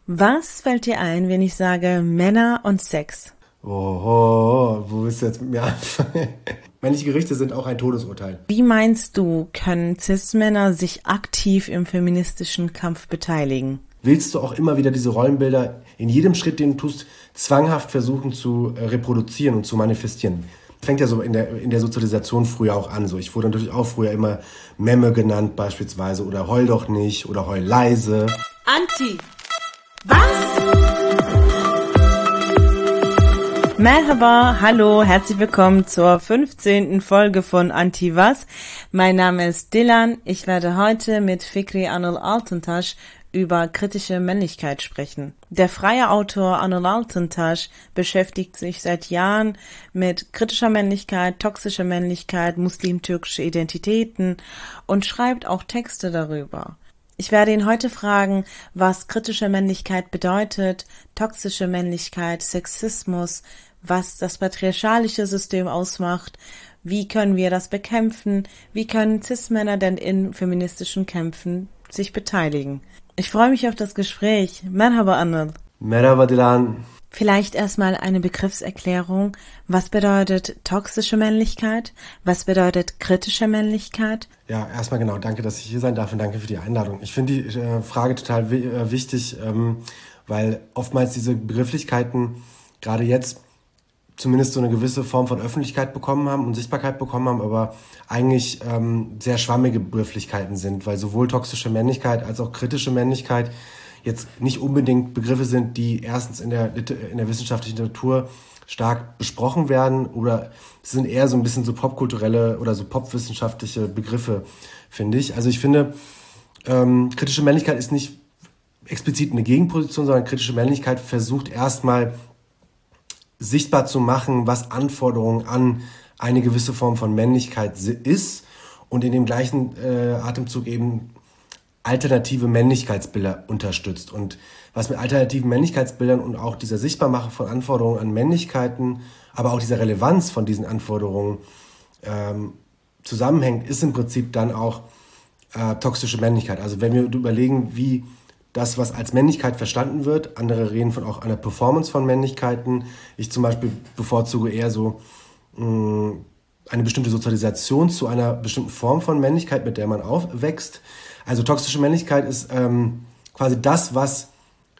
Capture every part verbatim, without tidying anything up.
Was fällt dir ein, wenn ich sage Männer und Sex? Oho, wo willst du jetzt mit mir anfangen? Männliche Gerichte sind auch ein Todesurteil. Wie meinst du, können Cis-Männer sich aktiv im feministischen Kampf beteiligen? Willst du auch immer wieder diese Rollenbilder in jedem Schritt, den du tust, zwanghaft versuchen zu äh, reproduzieren und zu manifestieren? Fängt ja so in der, in der Sozialisation früher auch an. So. Ich wurde natürlich auch früher immer Memme genannt beispielsweise oder heul doch nicht oder heul leise. Anti. Was? Merhaba, hallo, herzlich willkommen zur fünfzehnten Folge von Anti Was. Mein Name ist Dilan. Ich werde heute mit Fikri Anıl Altıntaş über kritische Männlichkeit sprechen. Der freie Autor Anıl Altıntaş beschäftigt sich seit Jahren mit kritischer Männlichkeit, toxischer Männlichkeit, muslim-türkische Identitäten und schreibt auch Texte darüber. Ich werde ihn heute fragen, was kritische Männlichkeit bedeutet, toxische Männlichkeit, Sexismus, was das patriarchalische System ausmacht, wie können wir das bekämpfen, wie können Cis-Männer denn in feministischen Kämpfen sich beteiligen. Ich freue mich auf das Gespräch. Merhaba Anıl. Merhaba Dilan. Vielleicht erstmal eine Begriffserklärung. Was bedeutet toxische Männlichkeit? Was bedeutet kritische Männlichkeit? Ja, erstmal genau, danke, dass ich hier sein darf und danke für die Einladung. Ich finde die äh, Frage total wi- äh, wichtig, ähm, weil oftmals diese Begrifflichkeiten gerade jetzt zumindest so eine gewisse Form von Öffentlichkeit bekommen haben und Sichtbarkeit bekommen haben, aber eigentlich ähm, sehr schwammige Begrifflichkeiten sind, weil sowohl toxische Männlichkeit als auch kritische Männlichkeit jetzt nicht unbedingt Begriffe sind, die erstens in der, in der wissenschaftlichen Literatur stark besprochen werden oder es sind eher so ein bisschen so popkulturelle oder so popwissenschaftliche Begriffe, finde ich. Also ich finde, ähm, kritische Männlichkeit ist nicht explizit eine Gegenposition, sondern kritische Männlichkeit versucht erstmal sichtbar zu machen, was Anforderungen an eine gewisse Form von Männlichkeit ist und in dem gleichen äh, Atemzug eben alternative Männlichkeitsbilder unterstützt. Und was mit alternativen Männlichkeitsbildern und auch dieser Sichtbarmache von Anforderungen an Männlichkeiten, aber auch dieser Relevanz von diesen Anforderungen ähm, zusammenhängt, ist im Prinzip dann auch äh, toxische Männlichkeit. Also wenn wir überlegen, wie das, was als Männlichkeit verstanden wird, andere reden von auch einer Performance von Männlichkeiten. Ich zum Beispiel bevorzuge eher so mh, eine bestimmte Sozialisation zu einer bestimmten Form von Männlichkeit, mit der man aufwächst. Also toxische Männlichkeit ist ähm, quasi das, was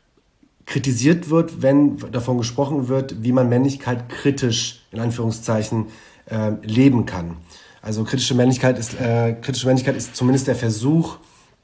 kritisiert wird, wenn davon gesprochen wird, wie man Männlichkeit kritisch, in Anführungszeichen, äh, leben kann. Also kritische Männlichkeit ist, äh, kritische Männlichkeit ist zumindest der Versuch,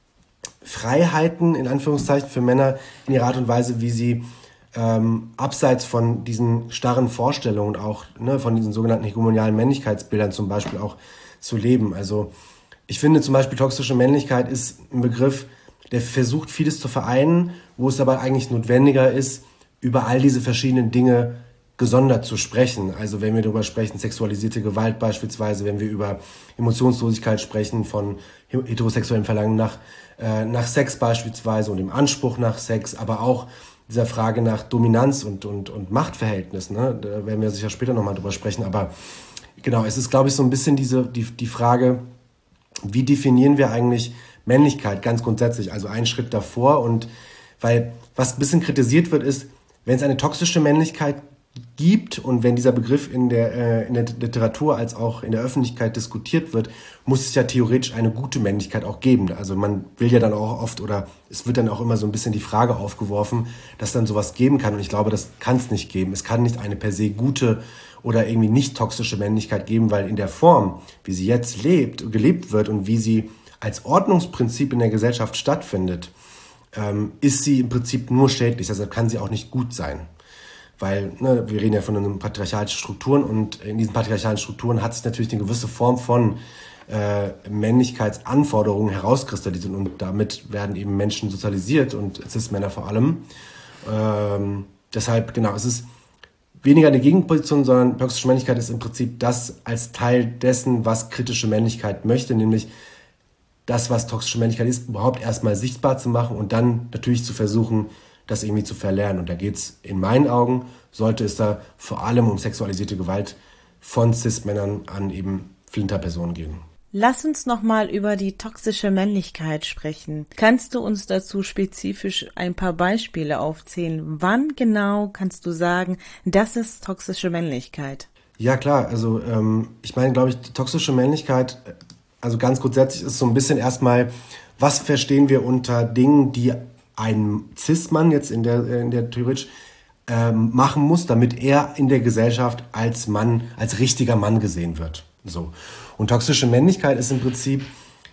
Freiheiten, in Anführungszeichen, für Männer in ihrer Art und Weise, wie sie ähm, abseits von diesen starren Vorstellungen auch, ne, von diesen sogenannten hegemonialen Männlichkeitsbildern zum Beispiel auch zu leben. Also ich finde zum Beispiel toxische Männlichkeit ist ein Begriff, der versucht, vieles zu vereinen, wo es aber eigentlich notwendiger ist, über all diese verschiedenen Dinge gesondert zu sprechen. Also wenn wir darüber sprechen, sexualisierte Gewalt beispielsweise, wenn wir über Emotionslosigkeit sprechen, von heterosexuellem Verlangen nach, äh, nach Sex beispielsweise und dem Anspruch nach Sex, aber auch dieser Frage nach Dominanz und, und, und Machtverhältnis, ne? Da werden wir sicher später nochmal drüber sprechen. Aber genau, es ist, glaube ich, so ein bisschen diese, die, die Frage, wie definieren wir eigentlich Männlichkeit ganz grundsätzlich, also einen Schritt davor. Und weil was ein bisschen kritisiert wird, ist, wenn es eine toxische Männlichkeit gibt und wenn dieser Begriff in der, äh, in der Literatur als auch in der Öffentlichkeit diskutiert wird, muss es ja theoretisch eine gute Männlichkeit auch geben. Also man will ja dann auch oft oder es wird dann auch immer so ein bisschen die Frage aufgeworfen, dass dann sowas geben kann. Und ich glaube, das kann es nicht geben. Es kann nicht eine per se gute oder irgendwie nicht toxische Männlichkeit geben, weil in der Form, wie sie jetzt lebt, gelebt wird und wie sie als Ordnungsprinzip in der Gesellschaft stattfindet, ähm, ist sie im Prinzip nur schädlich. Deshalb kann sie auch nicht gut sein. Weil ne, wir reden ja von den patriarchalischen Strukturen und in diesen patriarchalen Strukturen hat sich natürlich eine gewisse Form von äh, Männlichkeitsanforderungen herauskristallisiert und damit werden eben Menschen sozialisiert und Cis-Männer vor allem. Ähm, deshalb, genau, es ist weniger eine Gegenposition, sondern toxische Männlichkeit ist im Prinzip das als Teil dessen, was kritische Männlichkeit möchte, nämlich das, was toxische Männlichkeit ist, überhaupt erstmal sichtbar zu machen und dann natürlich zu versuchen, das irgendwie zu verlernen. Und da geht es in meinen Augen, sollte es da vor allem um sexualisierte Gewalt von Cis-Männern an eben Flinterpersonen gehen. Lass uns nochmal über die toxische Männlichkeit sprechen. Kannst du uns dazu spezifisch ein paar Beispiele aufzählen? Wann genau kannst du sagen, das ist toxische Männlichkeit? Ja, klar. Also ähm, ich meine, glaube ich, toxische Männlichkeit, also ganz grundsätzlich ist so ein bisschen erstmal, was verstehen wir unter Dingen, die ein Cis-Mann jetzt in der, in der theoretisch ähm, machen muss, damit er in der Gesellschaft als Mann, als richtiger Mann gesehen wird. So. Und toxische Männlichkeit ist im Prinzip,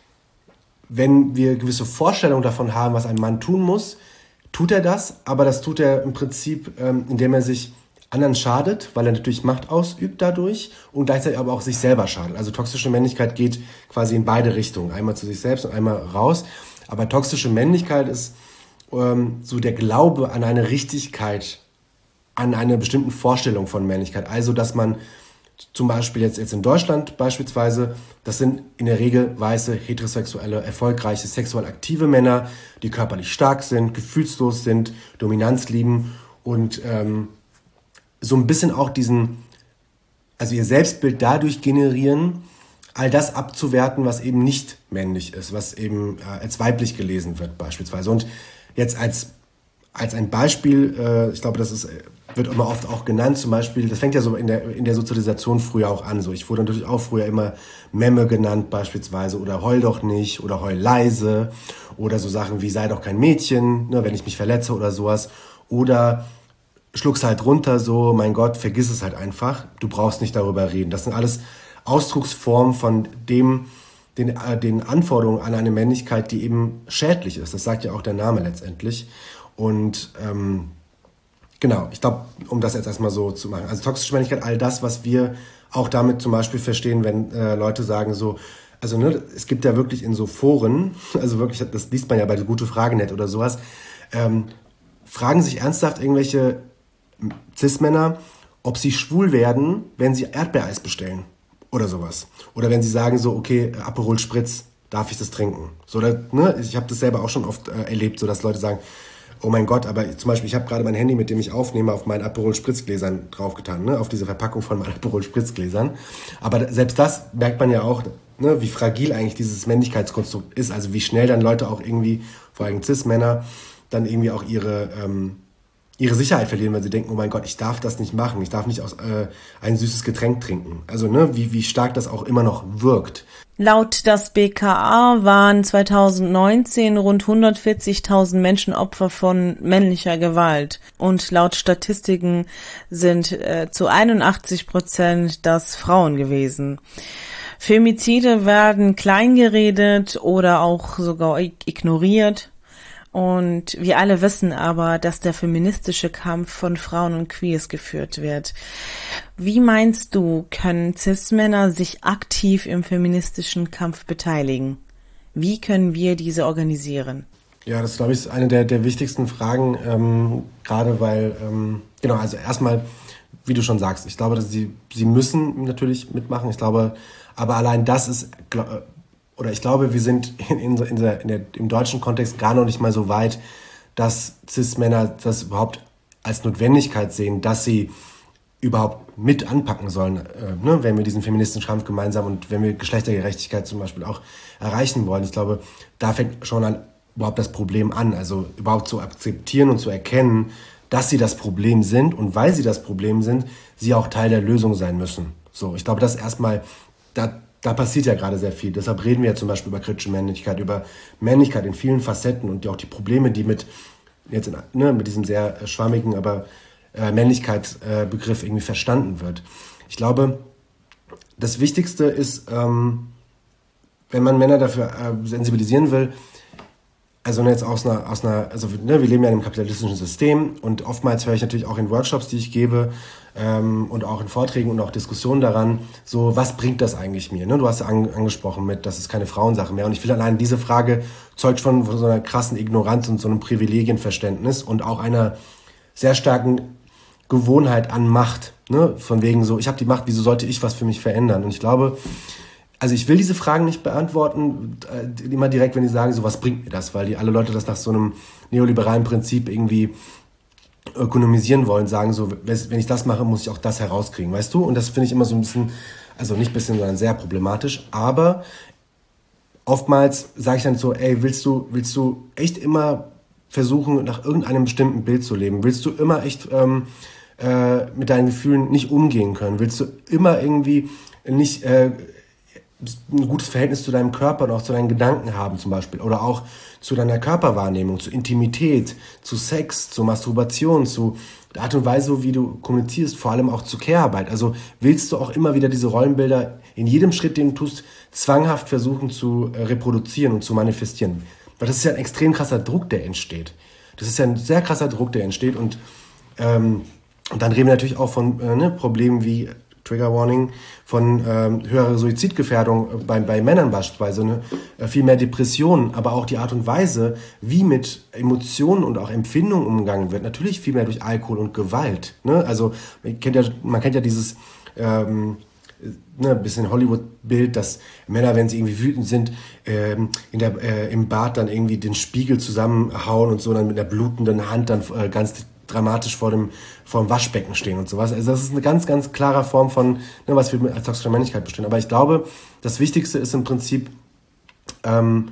wenn wir gewisse Vorstellungen davon haben, was ein Mann tun muss, tut er das, aber das tut er im Prinzip, ähm, indem er sich anderen schadet, weil er natürlich Macht ausübt dadurch und gleichzeitig aber auch sich selber schadet. Also toxische Männlichkeit geht quasi in beide Richtungen, einmal zu sich selbst und einmal raus. Aber toxische Männlichkeit ist ähm, so der Glaube an eine Richtigkeit, an eine bestimmte Vorstellung von Männlichkeit. Also, dass man zum Beispiel jetzt, jetzt in Deutschland beispielsweise, das sind in der Regel weiße, heterosexuelle, erfolgreiche, sexuell aktive Männer, die körperlich stark sind, gefühlslos sind, Dominanz lieben und ähm, so ein bisschen auch diesen, also ihr Selbstbild dadurch generieren, all das abzuwerten, was eben nicht männlich ist, was eben äh, als weiblich gelesen wird beispielsweise. Und jetzt als, als ein Beispiel, äh, ich glaube, das ist, wird immer oft auch genannt, zum Beispiel, das fängt ja so in der, in der Sozialisation früher auch an. So. Ich wurde natürlich auch früher immer Memme genannt beispielsweise oder heul doch nicht oder heul leise oder so Sachen wie sei doch kein Mädchen, ne, wenn ich mich verletze oder sowas. Oder schluck's halt runter, so, mein Gott, vergiss es halt einfach, du brauchst nicht darüber reden. Das sind alles Ausdrucksformen von dem, den, äh, den Anforderungen an eine Männlichkeit, die eben schädlich ist. Das sagt ja auch der Name letztendlich. Und ähm, genau, ich glaube, um das jetzt erstmal so zu machen. Also toxische Männlichkeit, all das, was wir auch damit zum Beispiel verstehen, wenn äh, Leute sagen so, also ne, es gibt ja wirklich in so Foren, also wirklich, das liest man ja bei der Gute Frage Net oder sowas, ähm, fragen sich ernsthaft irgendwelche Cis-Männer, ob sie schwul werden, wenn sie Erdbeereis bestellen oder sowas. Oder wenn sie sagen so, okay, Aperol Spritz, darf ich das trinken? So, oder, ne, ich habe das selber auch schon oft äh, erlebt, so dass Leute sagen, oh mein Gott, aber zum Beispiel, ich habe gerade mein Handy, mit dem ich aufnehme, auf meinen Aperol Spritzgläsern draufgetan, ne, auf diese Verpackung von meinen Aperol Spritzgläsern. Aber selbst das merkt man ja auch, ne, wie fragil eigentlich dieses Männlichkeitskonstrukt ist, also wie schnell dann Leute auch irgendwie, vor allem Cis-Männer, dann irgendwie auch ihre ähm, ihre Sicherheit verlieren, weil sie denken, oh mein Gott, ich darf das nicht machen, ich darf nicht aus äh, ein süßes Getränk trinken. Also ne, wie, wie stark das auch immer noch wirkt. Laut das B K A waren zweitausendneunzehn rund hundertvierzigtausend Menschen Opfer von männlicher Gewalt. Und laut Statistiken sind äh, zu einundachtzig Prozent das Frauen gewesen. Femizide werden kleingeredet oder auch sogar ignoriert. Und wir alle wissen aber, dass der feministische Kampf von Frauen und Queers geführt wird. Wie meinst du, können Cis-Männer sich aktiv im feministischen Kampf beteiligen? Wie können wir diese organisieren? Ja, das glaube ich ist eine der, der wichtigsten Fragen, ähm, gerade weil, ähm, genau, also erstmal, wie du schon sagst, ich glaube, dass sie, sie müssen natürlich mitmachen. Ich glaube, aber allein das ist, glaub, oder ich glaube, wir sind in, in, in der, in der, im deutschen Kontext gar noch nicht mal so weit, dass Cis-Männer das überhaupt als Notwendigkeit sehen, dass sie überhaupt mit anpacken sollen, äh, ne, wenn wir diesen feministischen Kampf gemeinsam und wenn wir Geschlechtergerechtigkeit zum Beispiel auch erreichen wollen. Ich glaube, da fängt schon an, überhaupt das Problem an, also überhaupt zu akzeptieren und zu erkennen, dass sie das Problem sind und weil sie das Problem sind, sie auch Teil der Lösung sein müssen. So, ich glaube, das erstmal, da Da passiert ja gerade sehr viel. Deshalb reden wir ja zum Beispiel über kritische Männlichkeit, über Männlichkeit in vielen Facetten und auch die Probleme, die mit, jetzt in, ne, mit diesem sehr schwammigen, aber äh, Männlichkeitsbegriff äh, irgendwie verstanden wird. Ich glaube, das Wichtigste ist, ähm, wenn man Männer dafür äh, sensibilisieren will, also jetzt aus einer, aus einer also ne, wir leben ja in einem kapitalistischen System und oftmals höre ich natürlich auch in Workshops, die ich gebe ähm, und auch in Vorträgen und auch Diskussionen daran, so was bringt das eigentlich mir? Ne? Du hast ja an, angesprochen mit, das ist keine Frauensache mehr und ich finde allein diese Frage zeugt von, von so einer krassen Ignoranz und so einem Privilegienverständnis und auch einer sehr starken Gewohnheit an Macht, ne? Von wegen so, ich habe die Macht, wieso sollte ich was für mich verändern? Und ich glaube, also ich will diese Fragen nicht beantworten, äh, immer direkt, wenn die sagen, so was bringt mir das, weil die alle Leute das nach so einem neoliberalen Prinzip irgendwie ökonomisieren wollen, sagen so, wenn ich das mache, muss ich auch das herauskriegen, weißt du? Und das finde ich immer so ein bisschen, also nicht ein bisschen, sondern sehr problematisch, aber oftmals sage ich dann so, ey, willst du, willst du echt immer versuchen, nach irgendeinem bestimmten Bild zu leben? Willst du immer echt ähm, äh, mit deinen Gefühlen nicht umgehen können? Willst du immer irgendwie nicht äh, ein gutes Verhältnis zu deinem Körper und auch zu deinen Gedanken haben zum Beispiel? Oder auch zu deiner Körperwahrnehmung, zu Intimität, zu Sex, zu Masturbation, zu der Art und Weise, wie du kommunizierst, vor allem auch zur Care-Arbeit. Also willst du auch immer wieder diese Rollenbilder in jedem Schritt, den du tust, zwanghaft versuchen zu äh, reproduzieren und zu manifestieren? Weil das ist ja ein extrem krasser Druck, der entsteht. Das ist ja ein sehr krasser Druck, der entsteht. Und, ähm, und dann reden wir natürlich auch von äh, ne, Problemen wie Trigger Warning, von ähm, höherer Suizidgefährdung bei, bei Männern beispielsweise, ne? äh, viel mehr Depressionen, aber auch die Art und Weise, wie mit Emotionen und auch Empfindungen umgegangen wird, natürlich viel mehr durch Alkohol und Gewalt. Ne? Also man kennt ja, man kennt ja dieses ähm, ne, bisschen Hollywood-Bild, dass Männer, wenn sie irgendwie wütend sind, ähm, in der, äh, im Bad dann irgendwie den Spiegel zusammenhauen und so, dann mit einer blutenden Hand dann äh, ganz dramatisch vor dem, vor dem Waschbecken stehen und sowas. Also das ist eine ganz, ganz klare Form von, ne, was wir als toxische Männlichkeit bestehen. Aber ich glaube, das Wichtigste ist im Prinzip, ähm,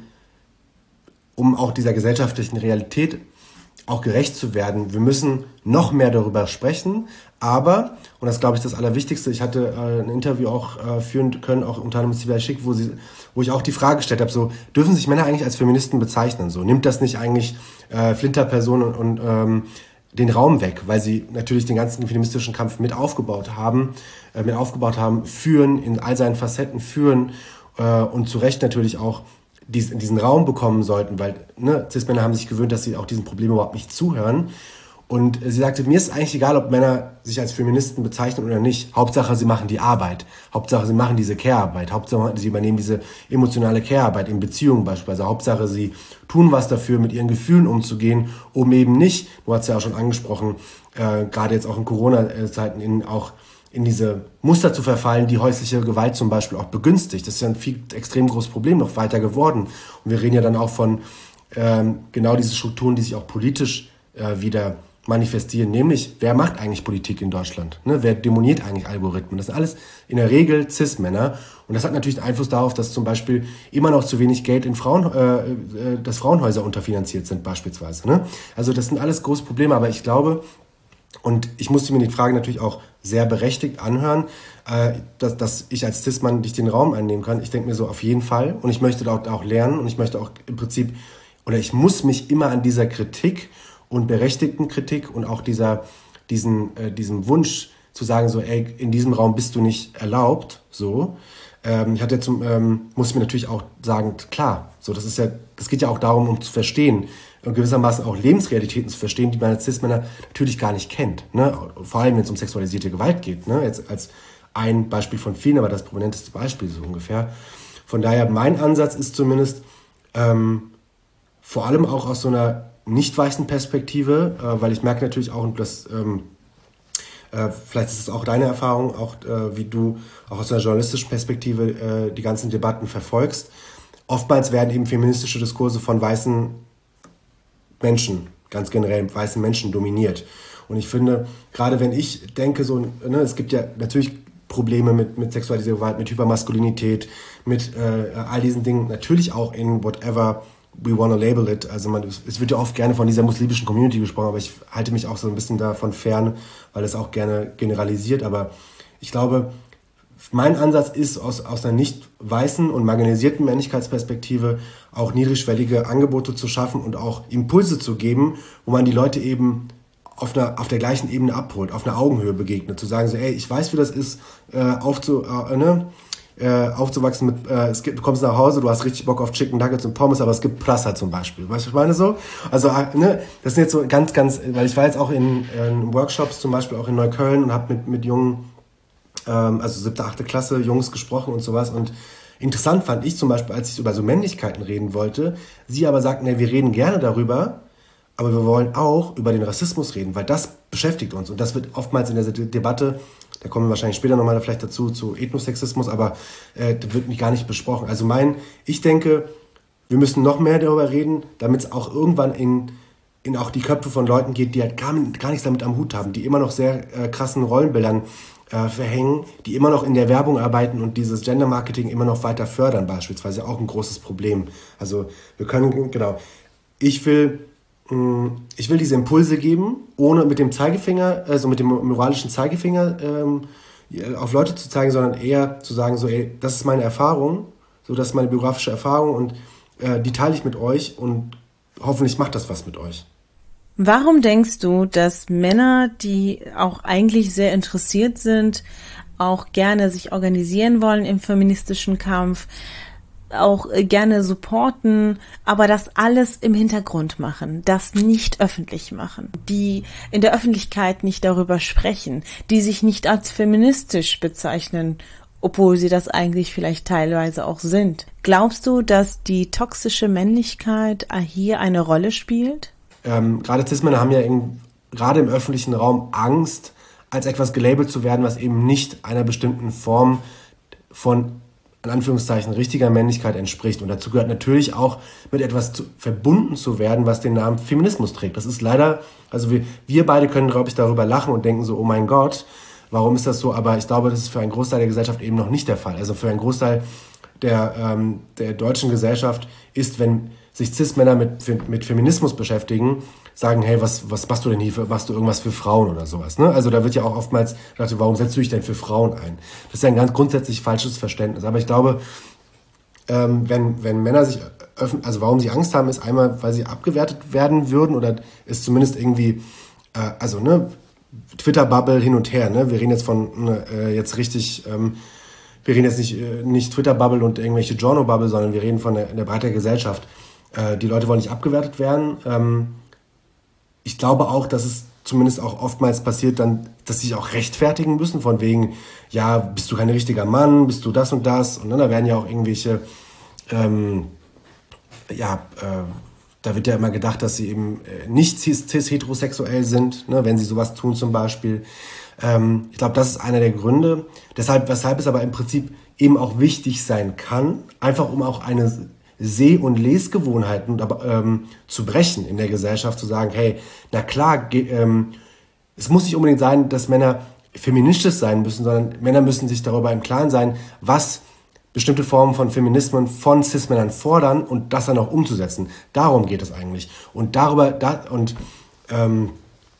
um auch dieser gesellschaftlichen Realität auch gerecht zu werden, wir müssen noch mehr darüber sprechen, aber, und das glaube ich das Allerwichtigste, ich hatte äh, ein Interview auch äh, führen können, auch unter anderem mit Sibel Schick, wo, sie, wo ich auch die Frage gestellt habe, so, dürfen sich Männer eigentlich als Feministen bezeichnen? So, nimmt das nicht eigentlich äh, Flinterpersonen und, und ähm, den Raum weg, weil sie natürlich den ganzen feministischen Kampf mit aufgebaut haben, äh, mit aufgebaut haben, führen, in all seinen Facetten führen äh, und zu Recht natürlich auch dies, diesen Raum bekommen sollten, weil ne, Cis-Männer haben sich gewöhnt, dass sie auch diesen Problemen überhaupt nicht zuhören. Und sie sagte, mir ist eigentlich egal, ob Männer sich als Feministen bezeichnen oder nicht. Hauptsache, sie machen die Arbeit. Hauptsache, sie machen diese Care-Arbeit. Hauptsache, sie übernehmen diese emotionale Care-Arbeit in Beziehungen beispielsweise. Hauptsache, sie tun was dafür, mit ihren Gefühlen umzugehen, um eben nicht, du hast ja auch schon angesprochen, äh, gerade jetzt auch in Corona-Zeiten, in, auch in diese Muster zu verfallen, die häusliche Gewalt zum Beispiel auch begünstigt. Das ist ja ein viel extrem großes Problem noch weiter geworden. Und wir reden ja dann auch von ähm, genau diese Strukturen, die sich auch politisch äh, wieder manifestieren, nämlich, wer macht eigentlich Politik in Deutschland? Ne? Wer demoniert eigentlich Algorithmen? Das sind alles in der Regel Cis-Männer. Und das hat natürlich einen Einfluss darauf, dass zum Beispiel immer noch zu wenig Geld in Frauen, äh, dass Frauenhäuser unterfinanziert sind beispielsweise. Ne? Also das sind alles große Probleme, aber ich glaube, und ich musste mir die Frage natürlich auch sehr berechtigt anhören, äh, dass, dass ich als Cis-Mann nicht den Raum einnehmen kann. Ich denke mir so, auf jeden Fall. Und ich möchte dort auch lernen und ich möchte auch im Prinzip, oder ich muss mich immer an dieser Kritik und berechtigten Kritik und auch dieser, diesen, äh, diesem Wunsch zu sagen, so, ey, in diesem Raum bist du nicht erlaubt, so. Ähm, ich hatte zum, ähm, muss mir natürlich auch sagen, klar, so, das ist ja, das geht ja auch darum, um zu verstehen und gewissermaßen auch Lebensrealitäten zu verstehen, die man als Cis-Männer natürlich gar nicht kennt, ne? Vor allem, wenn es um sexualisierte Gewalt geht, ne? Jetzt als ein Beispiel von vielen, aber das prominenteste Beispiel so ungefähr. Von daher, mein Ansatz ist zumindest, ähm, vor allem auch aus so einer nicht weißen Perspektive, äh, weil ich merke natürlich auch, dass ähm, äh, vielleicht ist es auch deine Erfahrung, auch äh, wie du auch aus einer journalistischen Perspektive äh, die ganzen Debatten verfolgst. Oftmals werden eben feministische Diskurse von weißen Menschen, ganz generell weißen Menschen dominiert. Und ich finde, gerade wenn ich denke, so, ne, es gibt ja natürlich Probleme mit, mit sexualisierter Gewalt, mit Hypermaskulinität, mit äh, all diesen Dingen, natürlich auch in whatever we wanna label it. Also man, es wird ja oft gerne von dieser muslimischen Community gesprochen, aber ich halte mich auch so ein bisschen davon fern, weil es auch gerne generalisiert. Aber ich glaube, mein Ansatz ist, aus, aus einer nicht weißen und marginalisierten Männlichkeitsperspektive auch niedrigschwellige Angebote zu schaffen und auch Impulse zu geben, wo man die Leute eben auf, einer, auf der gleichen Ebene abholt, auf einer Augenhöhe begegnet. Zu sagen so, ey, ich weiß, wie das ist, äh, aufzu, äh, ne? Äh, aufzuwachsen mit, äh, es gibt, du kommst nach Hause, du hast richtig Bock auf Chicken Nuggets und Pommes, aber es gibt Prasser zum Beispiel. Weißt du, was ich meine so? Also, äh, ne, das sind jetzt so ganz, ganz, weil ich war jetzt auch in, in Workshops zum Beispiel auch in Neukölln und habe mit, mit jungen, ähm, also siebte, achte Klasse, Jungs gesprochen und sowas. Und interessant fand ich zum Beispiel, als ich über so Männlichkeiten reden wollte, sie aber sagten, ne, wir reden gerne darüber, aber wir wollen auch über den Rassismus reden, weil das beschäftigt uns. Und das wird oftmals in der Debatte, da kommen wir wahrscheinlich später nochmal vielleicht dazu, zu Ethnosexismus, aber äh, das wird gar nicht besprochen. Also mein, ich denke, wir müssen noch mehr darüber reden, damit es auch irgendwann in, in auch die Köpfe von Leuten geht, die halt gar, gar nichts damit am Hut haben, die immer noch sehr äh, krassen Rollenbildern äh, verhängen, die immer noch in der Werbung arbeiten und dieses Gender-Marketing immer noch weiter fördern beispielsweise, auch ein großes Problem. Also wir können, genau, ich will, mh, ich will diese Impulse geben, ohne mit dem Zeigefinger, also mit dem moralischen Zeigefinger ähm, auf Leute zu zeigen, sondern eher zu sagen, so, ey, das ist meine Erfahrung, so, das ist meine biografische Erfahrung und äh, die teile ich mit euch und hoffentlich macht das was mit euch. Warum denkst du, dass Männer, die auch eigentlich sehr interessiert sind, auch gerne sich organisieren wollen im feministischen Kampf, auch gerne supporten, aber das alles im Hintergrund machen, das nicht öffentlich machen, die in der Öffentlichkeit nicht darüber sprechen, die sich nicht als feministisch bezeichnen, obwohl sie das eigentlich vielleicht teilweise auch sind? Glaubst du, dass die toxische Männlichkeit hier eine Rolle spielt? Ähm, gerade Cis-Männer haben ja in, gerade im öffentlichen Raum Angst, als etwas gelabelt zu werden, was eben nicht einer bestimmten Form von, in Anführungszeichen, richtiger Männlichkeit entspricht. Und dazu gehört natürlich auch, mit etwas zu, verbunden zu werden, was den Namen Feminismus trägt. Das ist leider, also wir, wir beide können, glaube ich, darüber lachen und denken so, oh mein Gott, warum ist das so? Aber ich glaube, das ist für einen Großteil der Gesellschaft eben noch nicht der Fall. Also für einen Großteil der, ähm, der deutschen Gesellschaft ist, wenn sich Cis-Männer mit, mit Feminismus beschäftigen, sagen, hey, was, was machst du denn hier, für, machst du irgendwas für Frauen oder sowas, ne? Also da wird ja auch oftmals gedacht, warum setzt du dich denn für Frauen ein? Das ist ja ein ganz grundsätzlich falsches Verständnis. Aber ich glaube, ähm, wenn, wenn Männer sich öffnen, also warum sie Angst haben, ist einmal, weil sie abgewertet werden würden oder ist zumindest irgendwie, äh, also ne, Twitter-Bubble hin und her, ne? Wir reden jetzt von äh, jetzt richtig, ähm, wir reden jetzt nicht, äh, nicht Twitter-Bubble und irgendwelche Journo-Bubble, sondern wir reden von der, der breiten Gesellschaft. Äh, die Leute wollen nicht abgewertet werden. Ähm, ich glaube auch, dass es zumindest auch oftmals passiert, dann, dass sie sich auch rechtfertigen müssen, von wegen, ja, bist du kein richtiger Mann, bist du das und das. Und dann, da werden ja auch irgendwelche, ähm, ja, äh, da wird ja immer gedacht, dass sie eben äh, nicht cis-heterosexuell sind, ne, wenn sie sowas tun zum Beispiel. Ähm, ich glaube, das ist einer der Gründe, deshalb, weshalb es aber im Prinzip eben auch wichtig sein kann, einfach um auch eine Seh- und Lesgewohnheiten ähm, zu brechen in der Gesellschaft, zu sagen, hey, na klar, ge- ähm, es muss nicht unbedingt sein, dass Männer feministisch sein müssen, sondern Männer müssen sich darüber im Klaren sein, was bestimmte Formen von Feminismen von Cis-Männern fordern und das dann auch umzusetzen. Darum geht es eigentlich. Und darüber, da, und ähm,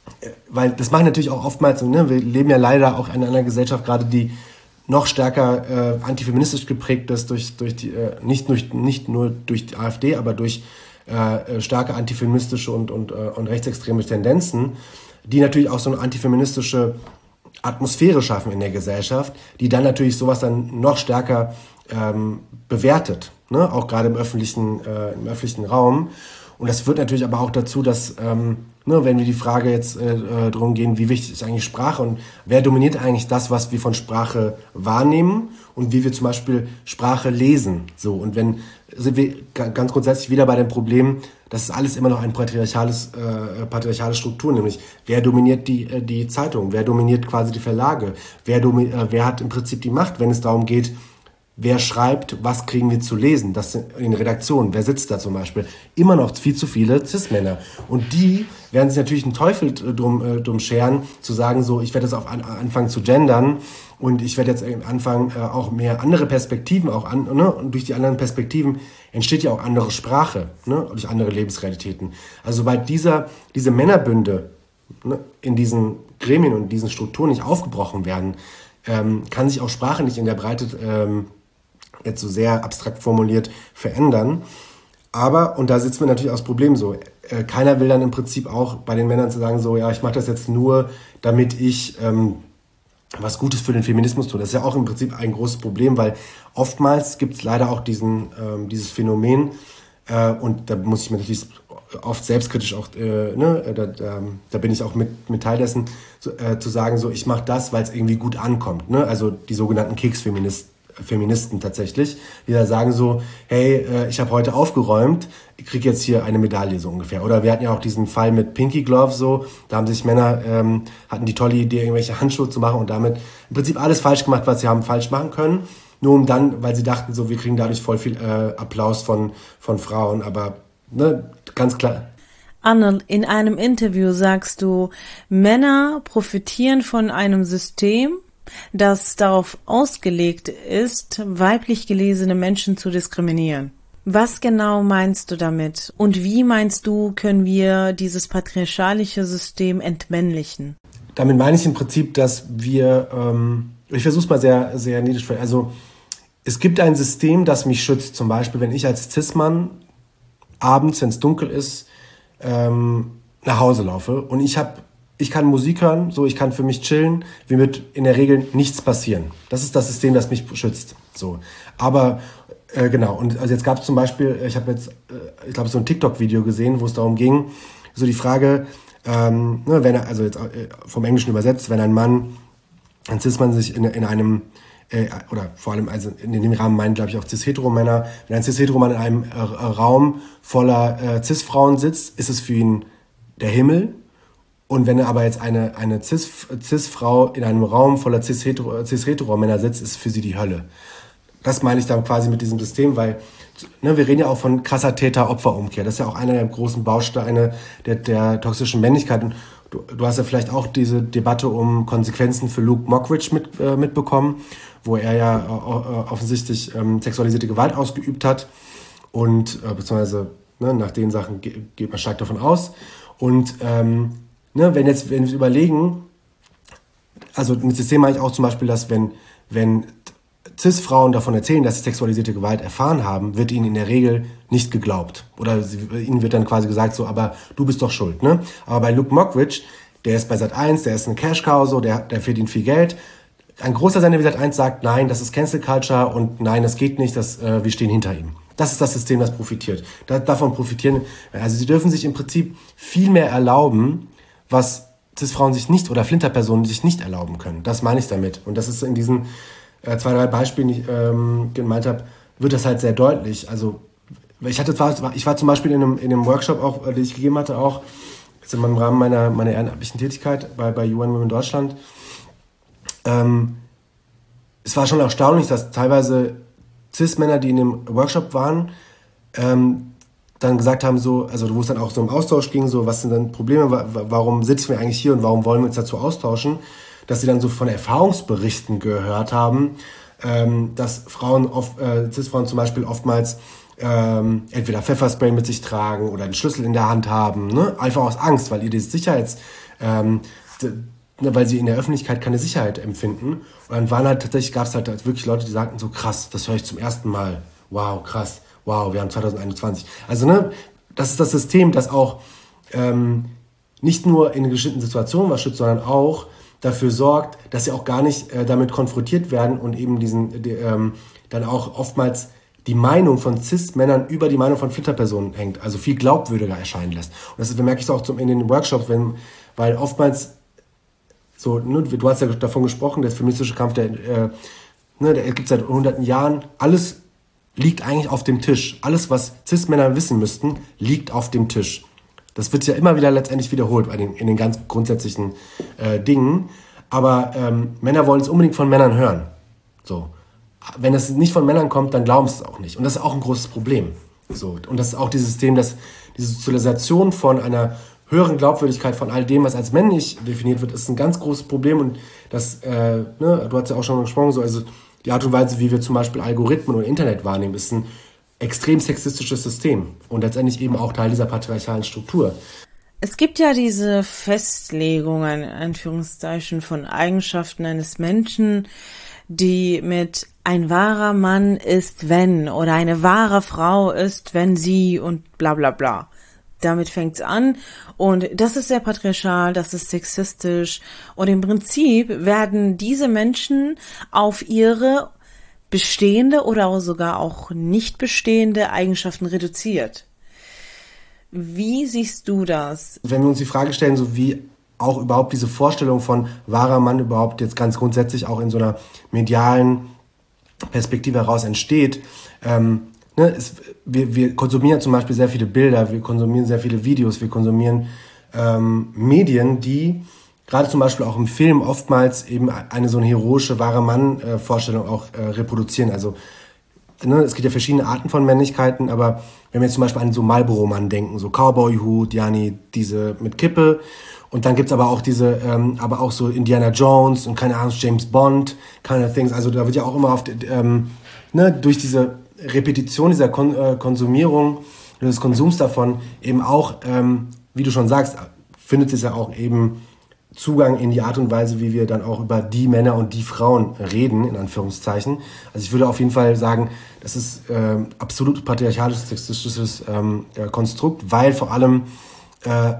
weil das machen natürlich auch oftmals, ne, wir leben ja leider auch in einer Gesellschaft gerade, die noch stärker äh, antifeministisch geprägt ist, durch, durch die, äh, nicht, durch, nicht nur durch die AfD, aber durch äh, starke antifeministische und, und, äh, und rechtsextreme Tendenzen, die natürlich auch so eine antifeministische Atmosphäre schaffen in der Gesellschaft, die dann natürlich sowas dann noch stärker ähm, bewertet, ne? Auch gerade im öffentlichen, äh, im öffentlichen Raum. Und das führt natürlich aber auch dazu, dass, ähm, ne, wenn wir die Frage jetzt äh, darum gehen, wie wichtig ist eigentlich Sprache und wer dominiert eigentlich das, was wir von Sprache wahrnehmen und wie wir zum Beispiel Sprache lesen. So, und wenn sind wir ganz grundsätzlich wieder bei dem Problem, das ist alles immer noch ein patriarchales, äh, patriarchale Struktur, nämlich wer dominiert die, äh, die Zeitung, wer dominiert quasi die Verlage, wer, domi- äh, wer hat im Prinzip die Macht, wenn es darum geht, wer schreibt, was kriegen wir zu lesen, das in Redaktionen, wer sitzt da zum Beispiel, immer noch viel zu viele Cis-Männer. Und die werden sich natürlich einen Teufel drum, äh, drum scheren, zu sagen so, ich werde jetzt auch an, anfangen zu gendern und ich werde jetzt anfangen, äh, auch mehr andere Perspektiven, auch an, ne? Und durch die anderen Perspektiven entsteht ja auch andere Sprache, ne? Durch andere Lebensrealitäten. Also sobald dieser, diese Männerbünde, ne, in diesen Gremien und diesen Strukturen nicht aufgebrochen werden, ähm, kann sich auch Sprache nicht in der Breite ähm, jetzt so sehr abstrakt formuliert, verändern. Aber, und da sitzen wir natürlich auch das Problem so, äh, keiner will dann im Prinzip auch bei den Männern zu sagen, so, ja, ich mache das jetzt nur, damit ich ähm, was Gutes für den Feminismus tue. Das ist ja auch im Prinzip ein großes Problem, weil oftmals gibt es leider auch diesen, ähm, dieses Phänomen, äh, und da muss ich mir natürlich oft selbstkritisch auch, äh, ne, da, da, da bin ich auch mit, mit Teil dessen, so, äh, zu sagen, so, ich mache das, weil es irgendwie gut ankommt. Ne? Also die sogenannten Keksfeministen. Feministen tatsächlich, die da sagen so, hey, äh, ich habe heute aufgeräumt, ich kriege jetzt hier eine Medaille so ungefähr. Oder wir hatten ja auch diesen Fall mit Pinky Glove so, da haben sich Männer, ähm, hatten die tolle Idee, irgendwelche Handschuhe zu machen und damit im Prinzip alles falsch gemacht, was sie haben falsch machen können. Nur um dann, weil sie dachten so, wir kriegen dadurch voll viel äh, Applaus von, von Frauen, aber ne, ganz klar. Anne, in einem Interview sagst du, Männer profitieren von einem System, das darauf ausgelegt ist, weiblich gelesene Menschen zu diskriminieren. Was genau meinst du damit? Und wie meinst du, können wir dieses patriarchalische System entmännlichen? Damit meine ich im Prinzip, dass wir, ähm, ich versuche es mal sehr, sehr niedrig, also es gibt ein System, das mich schützt. Zum Beispiel, wenn ich als Cis-Mann abends, wenn es dunkel ist, ähm, nach Hause laufe und ich habe, ich kann Musik hören, so ich kann für mich chillen, mir wird in der Regel nichts passieren. Das ist das System, das mich schützt. So, aber äh, genau. Und also jetzt gab es zum Beispiel, ich habe jetzt, äh, ich glaube, so ein TikTok-Video gesehen, wo es darum ging, so die Frage, ähm, ne, wenn er, also jetzt äh, vom Englischen übersetzt, wenn ein Mann, ein Cis-Mann sich in, in einem äh, oder vor allem also in dem Rahmen meinen, glaube ich, auch Cis-Hetero-Männer, wenn ein Cis-Hetero-Mann in einem äh, Raum voller äh, Cis-Frauen sitzt, ist es für ihn der Himmel. Und wenn aber jetzt eine, eine Cis, Cis-Frau in einem Raum voller Cis-Hetero, Cis-Hetero-Männer sitzt, ist für sie die Hölle. Das meine ich dann quasi mit diesem System, weil ne, wir reden ja auch von krasser Täter-Opfer-Umkehr. Das ist ja auch einer der großen Bausteine der, der toxischen Männlichkeit. Und du, du hast ja vielleicht auch diese Debatte um Konsequenzen für Luke Mockridge mit, äh, mitbekommen, wo er ja äh, offensichtlich ähm, sexualisierte Gewalt ausgeübt hat. Und äh, beziehungsweise ne, nach den Sachen ge- geht man stark davon aus. Und ähm, ne, wenn jetzt, wenn wir überlegen, also mit System meine ich auch zum Beispiel, dass wenn, wenn Cis-Frauen davon erzählen, dass sie sexualisierte Gewalt erfahren haben, wird ihnen in der Regel nicht geglaubt. Oder sie, ihnen wird dann quasi gesagt, so, aber du bist doch schuld. Ne? Aber bei Luke Mockridge, der ist bei Sat eins, der ist eine Cash-Cow, so, der, der verdient viel Geld. Ein großer Sender wie Sat eins sagt, nein, das ist Cancel Culture und nein, das geht nicht, das, äh, wir stehen hinter ihm. Das ist das System, das profitiert. Da, davon profitieren, also sie dürfen sich im Prinzip viel mehr erlauben, was Cis-Frauen sich nicht oder Flinterpersonen sich nicht erlauben können. Das meine ich damit. Und das ist in diesen äh, zwei, drei Beispielen, die ich ähm, gemeint habe, wird das halt sehr deutlich. Also ich hatte zwar, ich war zum Beispiel in einem, in einem Workshop auch, den ich gegeben hatte, auch jetzt im Rahmen meiner, meiner ehrenamtlichen Tätigkeit bei, bei U N Women Deutschland. Ähm, es war schon erstaunlich, dass teilweise Cis-Männer, die in dem Workshop waren, ähm, dann gesagt haben, so, also wo es dann auch so im Austausch ging, so, was sind dann Probleme, wa- warum sitzen wir eigentlich hier und warum wollen wir uns dazu austauschen, dass sie dann so von Erfahrungsberichten gehört haben, ähm, dass Frauen, oft, äh, Cis-Frauen zum Beispiel oftmals ähm, entweder Pfefferspray mit sich tragen oder einen Schlüssel in der Hand haben, ne? Einfach aus Angst, weil ihr das Sicherheits, ähm, d- ne, weil sie in der Öffentlichkeit keine Sicherheit empfinden. Und dann waren halt tatsächlich, gab es halt wirklich Leute, die sagten so, krass, das höre ich zum ersten Mal. Wow, krass. Wow, wir haben zwanzig einundzwanzig. Also, ne, das ist das System, das auch ähm, nicht nur in bestimmten Situationen was schützt, sondern auch dafür sorgt, dass sie auch gar nicht äh, damit konfrontiert werden und eben diesen die, ähm, dann auch oftmals die Meinung von Cis-Männern über die Meinung von Flinterpersonen hängt, also viel glaubwürdiger erscheinen lässt. Und das merke ich auch zum, in den Workshops, wenn, weil oftmals so, ne, du hast ja davon gesprochen, der feministische Kampf, der, äh, ne, der gibt es seit hunderten Jahren, alles liegt eigentlich auf dem Tisch. Alles, was Cis-Männer wissen müssten, liegt auf dem Tisch. Das wird ja immer wieder letztendlich wiederholt bei den, in den ganz grundsätzlichen äh, Dingen. Aber ähm, Männer wollen es unbedingt von Männern hören. So. Wenn es nicht von Männern kommt, dann glauben sie es auch nicht. Und das ist auch ein großes Problem. So. Und das ist auch dieses System, dass diese Sozialisation von einer höheren Glaubwürdigkeit von all dem, was als männlich definiert wird, ist ein ganz großes Problem. Und das, äh, ne, du hast ja auch schon gesprochen, so, also die Art und Weise, wie wir zum Beispiel Algorithmen und Internet wahrnehmen, ist ein extrem sexistisches System und letztendlich eben auch Teil dieser patriarchalen Struktur. Es gibt ja diese Festlegungen, in Anführungszeichen, von Eigenschaften eines Menschen, die mit ein wahrer Mann ist, wenn, oder eine wahre Frau ist, wenn sie und bla bla bla. Damit fängt's an und das ist sehr patriarchal, das ist sexistisch und im Prinzip werden diese Menschen auf ihre bestehende oder sogar auch nicht bestehende Eigenschaften reduziert. Wie siehst du das? Wenn wir uns die Frage stellen, so wie auch überhaupt diese Vorstellung von wahrer Mann überhaupt jetzt ganz grundsätzlich auch in so einer medialen Perspektive heraus entsteht, ähm, ne, es, wir, wir konsumieren zum Beispiel sehr viele Bilder, wir konsumieren sehr viele Videos, wir konsumieren ähm, Medien, die gerade zum Beispiel auch im Film oftmals eben eine so eine heroische, wahre Mann-Vorstellung auch äh, reproduzieren. Also ne, es gibt ja verschiedene Arten von Männlichkeiten, aber wenn wir jetzt zum Beispiel an so Marlboro-Mann denken, so Cowboy-Hut, Jani, diese mit Kippe Und dann gibt's aber auch diese, ähm, aber auch so Indiana Jones und keine Ahnung, James Bond, kind of things. Also da wird ja auch immer auf, ähm, ne, durch diese Repetition dieser Kon- äh, Konsumierung, des Konsums davon eben auch, ähm, wie du schon sagst, findet es ja auch eben Zugang in die Art und Weise, wie wir dann auch über die Männer und die Frauen reden, in Anführungszeichen. Also ich würde auf jeden Fall sagen, das ist äh, absolut patriarchalisches, sexistisches ähm, äh, Konstrukt, weil vor allem äh,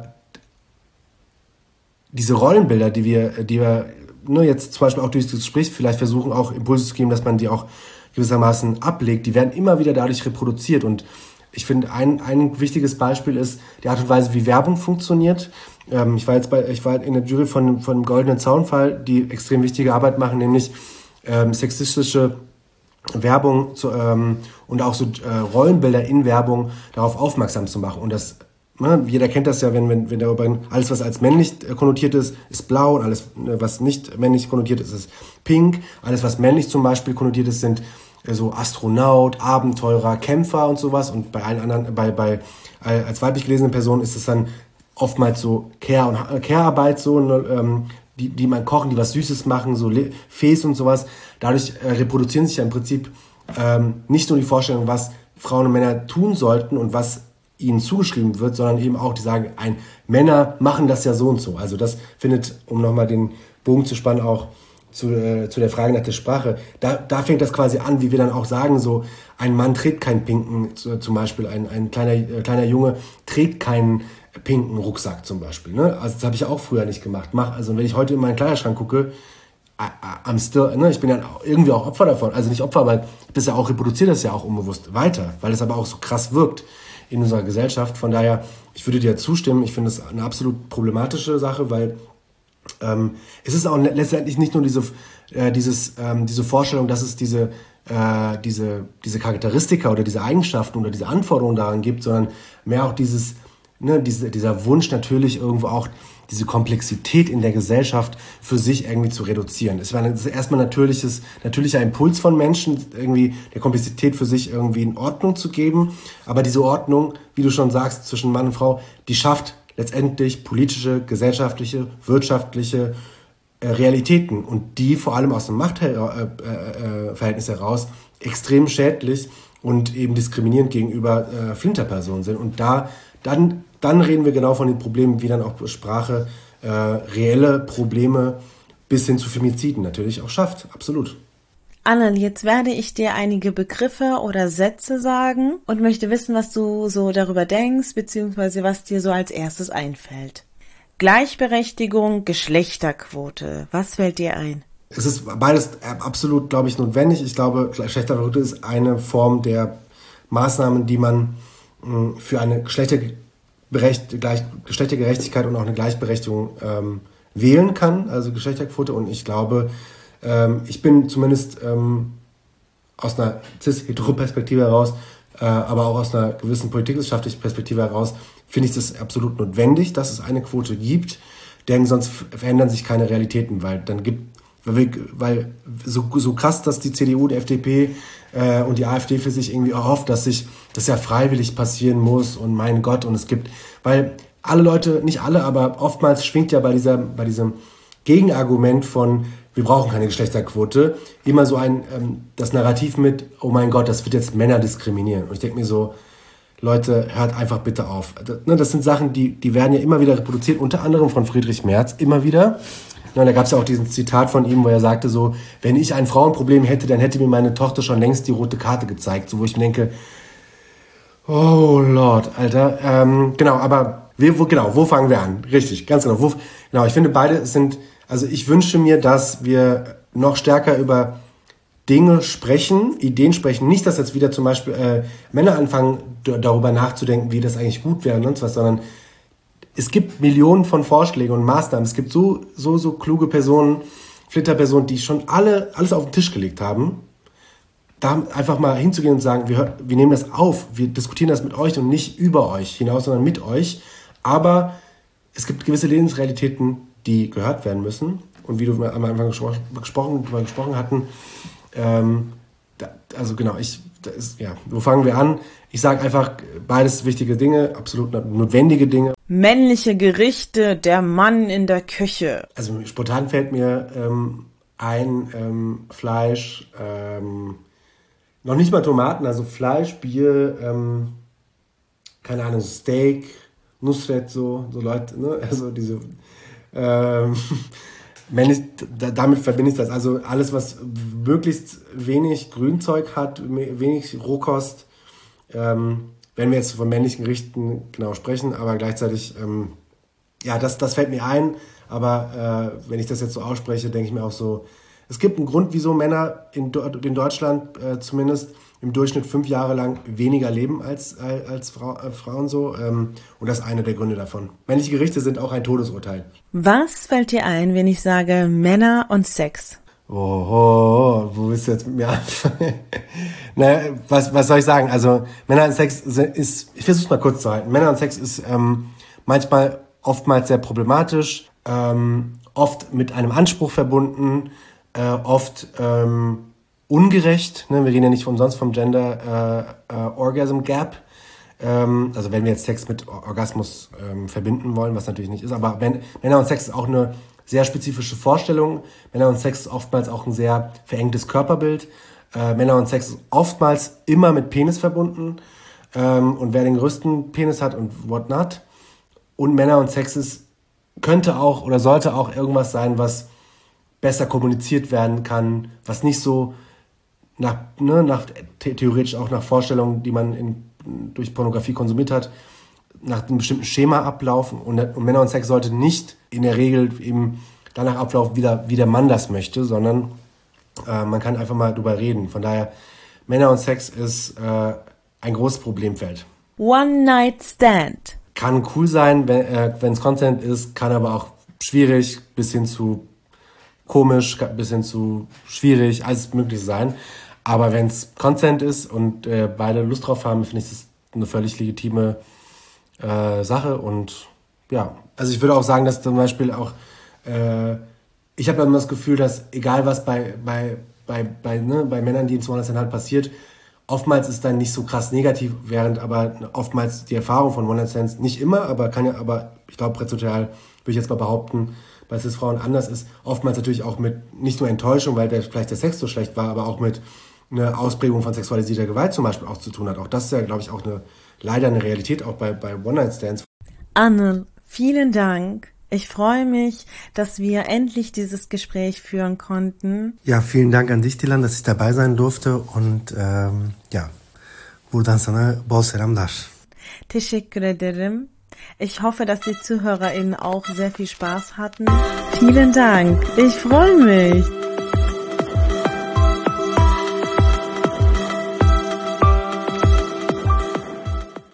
diese Rollenbilder, die wir, die wir ne, jetzt zum Beispiel auch durch das Gespräch vielleicht versuchen, auch Impulse zu geben, dass man die auch gewissermaßen ablegt, die werden immer wieder dadurch reproduziert. Und ich finde, ein, ein wichtiges Beispiel ist die Art und Weise, wie Werbung funktioniert. Ähm, ich war jetzt bei, ich war in der Jury von, von dem Goldenen Zaunfall, die extrem wichtige Arbeit machen, nämlich ähm, sexistische Werbung zu, ähm, und auch so äh, Rollenbilder in Werbung darauf aufmerksam zu machen. Und das, ne, jeder kennt das ja, wenn, wenn, wenn darüber, alles, was als männlich konnotiert ist, ist blau, und alles, was nicht männlich konnotiert ist, ist pink. Alles, was männlich zum Beispiel konnotiert ist, sind so Astronaut, Abenteurer, Kämpfer und sowas. Und bei allen anderen, bei, bei als weiblich gelesene Personen ist es dann oftmals so Care- und Care-Arbeit, so, ne, ähm, die, die man kochen, die was Süßes machen, so Fes und sowas. Dadurch äh, reproduzieren sich ja im Prinzip ähm, nicht nur die Vorstellung, was Frauen und Männer tun sollten und was ihnen zugeschrieben wird, sondern eben auch, die sagen, ein Männer machen das ja so und so. Also das findet, um nochmal den Bogen zu spannen, auch zu, äh, zu der Frage nach der Sprache, da, da fängt das quasi an, wie wir dann auch sagen, so ein Mann trägt keinen pinken, zum Beispiel ein, ein kleiner, äh, kleiner Junge trägt keinen pinken Rucksack zum Beispiel. Ne? Also das habe ich auch früher nicht gemacht. Mach, also wenn ich heute in meinen Kleiderschrank gucke, I'm still, ne, ich bin ja irgendwie auch Opfer davon. Also nicht Opfer, aber ich bin ja auch, reproduziere das ja auch unbewusst weiter, weil es aber auch so krass wirkt in unserer Gesellschaft. Von daher, ich würde dir zustimmen, ich finde das eine absolut problematische Sache, weil ähm, es ist auch letztendlich nicht nur diese, äh, dieses, ähm, diese Vorstellung, dass es diese, äh, diese, diese Charakteristika oder diese Eigenschaften oder diese Anforderungen daran gibt, sondern mehr auch dieses, ne, diese, dieser Wunsch natürlich irgendwo auch diese Komplexität in der Gesellschaft für sich irgendwie zu reduzieren. Es war ein, das ist erstmal natürliches, natürlicher Impuls von Menschen, irgendwie der Komplexität für sich irgendwie in Ordnung zu geben. Aber diese Ordnung, wie du schon sagst, zwischen Mann und Frau, die schafft letztendlich politische, gesellschaftliche, wirtschaftliche äh, Realitäten. Und die vor allem aus dem Machtverhältnis äh, äh, heraus extrem schädlich und eben diskriminierend gegenüber äh, Flinterpersonen sind. Und da dann Dann reden wir genau von den Problemen, wie dann auch Sprache äh, reelle Probleme bis hin zu Femiziden natürlich auch schafft. Absolut. Anne, jetzt werde ich dir einige Begriffe oder Sätze sagen und möchte wissen, was du so darüber denkst, beziehungsweise was dir so als erstes einfällt. Gleichberechtigung, Geschlechterquote. Was fällt dir ein? Es ist beides absolut, glaube ich, notwendig. Ich glaube, Geschlechterquote ist eine Form der Maßnahmen, die man mh, für eine Geschlechter Berecht, Gleich, Geschlechtergerechtigkeit und auch eine Gleichberechtigung ähm, wählen kann, also Geschlechterquote. Und ich glaube, ähm, ich bin zumindest ähm, aus einer cis-hetero-Perspektive heraus, äh, aber auch aus einer gewissen politikwissenschaftlichen Perspektive heraus, finde ich das absolut notwendig, dass es eine Quote gibt, denn sonst verändern sich keine Realitäten, weil dann gibt, weil, wir, weil so, so krass, dass die C D U, die F D P äh, und die AfD für sich irgendwie erhofft, dass sich das ja freiwillig passieren muss und mein Gott, und es gibt, weil alle Leute, nicht alle, aber oftmals schwingt ja bei dieser, bei diesem Gegenargument von wir brauchen keine Geschlechterquote immer so ein ähm, das Narrativ mit, oh mein Gott, das wird jetzt Männer diskriminieren. Und ich denke mir so, Leute, hört einfach bitte auf. Das, ne, das sind Sachen, die, die werden ja immer wieder reproduziert, unter anderem von Friedrich Merz, immer wieder. Ja, da gab es ja auch diesen Zitat von ihm, wo er sagte so, wenn ich ein Frauenproblem hätte, dann hätte mir meine Tochter schon längst die rote Karte gezeigt. So, wo ich mir denke, oh Lord, Alter. Ähm, genau, aber wir, wo, genau, wo fangen wir an? Richtig, ganz genau. Wo, genau, ich finde, beide sind, also ich wünsche mir, dass wir noch stärker über Dinge sprechen, Ideen sprechen. Nicht, dass jetzt wieder zum Beispiel äh, Männer anfangen, d- darüber nachzudenken, wie das eigentlich gut wäre und sonst was, sondern es gibt Millionen von Vorschlägen und Maßnahmen. Es gibt so, so, so kluge Personen, Flitterpersonen, die schon alle, alles auf den Tisch gelegt haben. Da einfach mal hinzugehen und sagen, wir, wir nehmen das auf, wir diskutieren das mit euch und nicht über euch hinaus, sondern mit euch. Aber es gibt gewisse Lebensrealitäten, die gehört werden müssen. Und wie du am Anfang gesprochen, gesprochen, darüber gesprochen hatten, ähm, da, also genau, ich, das ist, ja, wo fangen wir an? Ich sage einfach, beides wichtige Dinge, absolut notwendige Dinge. Männliche Gerichte, der Mann in der Küche. Also spontan fällt mir ähm, ein ähm, Fleisch, ähm, noch nicht mal Tomaten, also Fleisch, Bier, ähm, keine Ahnung, Steak, Nusret, so, so Leute, ne? Also diese, ähm, männlich, da, damit verbinde ich das. Also alles, was möglichst wenig Grünzeug hat, wenig Rohkost, ähm, wenn wir jetzt von männlichen Gerichten genau sprechen, aber gleichzeitig, ähm, ja, das, das fällt mir ein, aber äh, wenn ich das jetzt so ausspreche, denke ich mir auch so, es gibt einen Grund, wieso Männer in, in Deutschland äh, zumindest im Durchschnitt fünf Jahre lang weniger leben als, äh, als Frau, äh, Frauen so. Ähm, und das ist einer der Gründe davon. Männliche Gerichte sind auch ein Todesurteil. Was fällt dir ein, wenn ich sage Männer und Sex? Oh, oh, oh, wo willst du jetzt mit mir anfangen? naja, was, was soll ich sagen? Also Männer und Sex ist, ich versuche es mal kurz zu halten. Männer und Sex ist ähm, manchmal, oftmals sehr problematisch, ähm, oft mit einem Anspruch verbunden, äh, oft ähm, ungerecht. Ne? Wir reden ja nicht umsonst vom Gender äh, äh, Orgasm Gap. Ähm, also wenn wir jetzt Sex mit Orgasmus ähm, verbinden wollen, was natürlich nicht ist. Aber wenn, Männer und Sex ist auch eine sehr spezifische Vorstellung. Männer und Sex ist oftmals auch ein sehr verengtes Körperbild. Äh, Männer und Sex ist oftmals immer mit Penis verbunden. Ähm, und wer den größten Penis hat und whatnot. Und Männer und Sex ist, könnte auch oder sollte auch irgendwas sein, was besser kommuniziert werden kann, was nicht so nach, ne, nach the- theoretisch auch nach Vorstellungen, die man in, durch Pornografie konsumiert hat, nach einem bestimmten Schema ablaufen. Und, und Männer und Sex sollte nicht in der Regel eben danach ablaufen, wie der, wie der Mann das möchte, sondern äh, man kann einfach mal drüber reden. Von daher, Männer und Sex ist äh, ein großes Problemfeld. One Night Stand. Kann cool sein, wenn äh, es Content ist, kann aber auch schwierig, bis hin zu komisch, bis hin zu schwierig, alles möglich sein. Aber wenn es Content ist und äh, beide Lust drauf haben, finde ich das eine völlig legitime äh, Sache. Und ja, also ich würde auch sagen, dass zum Beispiel auch, äh, ich habe immer das Gefühl, dass egal was bei, bei, bei, bei, ne, bei Männern, die in zweihundert halt passiert, oftmals ist dann nicht so krass negativ, während aber oftmals die Erfahrung von One-Night-Stands, nicht immer, aber kann ja, aber ich glaube, prätotal würde ich jetzt mal behaupten, bei Cis-Frauen anders ist, oftmals natürlich auch mit nicht nur Enttäuschung, weil der, vielleicht der Sex so schlecht war, aber auch mit einer Ausprägung von sexualisierter Gewalt zum Beispiel auch zu tun hat. Auch das ist ja, glaube ich, auch eine, leider eine Realität, auch bei, bei One-Night-Stands. Anne, vielen Dank. Ich freue mich, dass wir endlich dieses Gespräch führen konnten. Ja, vielen Dank an dich, Dilan, dass ich dabei sein durfte und ähm, ja, buradan sana bol selamlar. Teşekkür ederim. Ich hoffe, dass die ZuhörerInnen auch sehr viel Spaß hatten. Vielen Dank. Ich freue mich.